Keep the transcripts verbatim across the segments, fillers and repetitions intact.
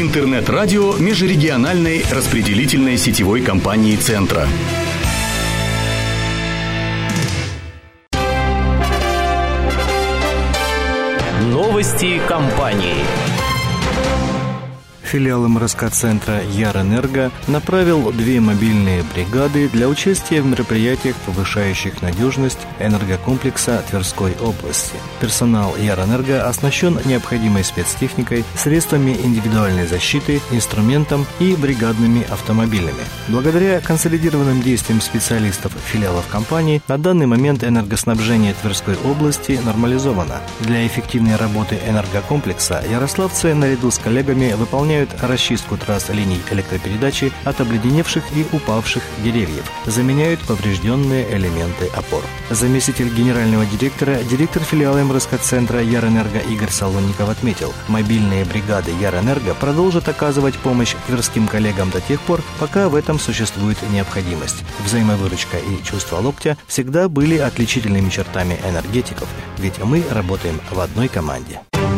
Интернет-радио межрегиональной распределительной сетевой компании «Центра». Новости компании. Филиал эм эр эс ка-центра «Ярэнерго» направил две мобильные бригады для участия в мероприятиях, повышающих надежность энергокомплекса Тверской области. Персонал «Ярэнерго» оснащен необходимой спецтехникой, средствами индивидуальной защиты, инструментом и бригадными автомобилями. Благодаря консолидированным действиям специалистов филиалов компании на данный момент энергоснабжение Тверской области нормализовано. Для эффективной работы энергокомплекса ярославцы наряду с коллегами выполняют расчистку трасс линий электропередачи от обледеневших и упавших деревьев, заменяют поврежденные элементы опор. Заместитель генерального директора, директор филиала эм эр эс ка-центра «Ярэнерго» Игорь Солонников отметил, мобильные бригады «Ярэнерго» продолжат оказывать помощь тверским коллегам до тех пор, пока в этом существует необходимость. Взаимовыручка и чувство локтя всегда были отличительными чертами энергетиков, ведь мы работаем в одной команде.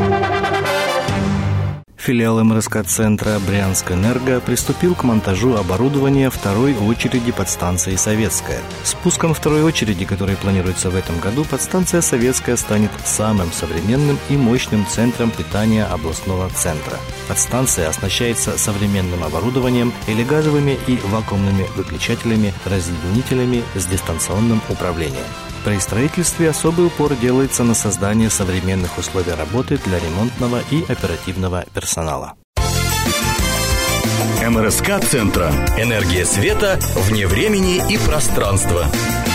Филиал эм эр эс ка-центра «Брянскэнерго» приступил к монтажу оборудования второй очереди подстанции «Советская». Спуском второй очереди, который планируется в этом году, подстанция «Советская» станет самым современным и мощным центром питания областного центра. Подстанция оснащается современным оборудованием или газовыми и вакуумными выключателями, разъединителями с дистанционным управлением. При строительстве особый упор делается на создание современных условий работы для ремонтного и оперативного персонала. эм эр эс ка-центра. Энергия света вне времени и пространства.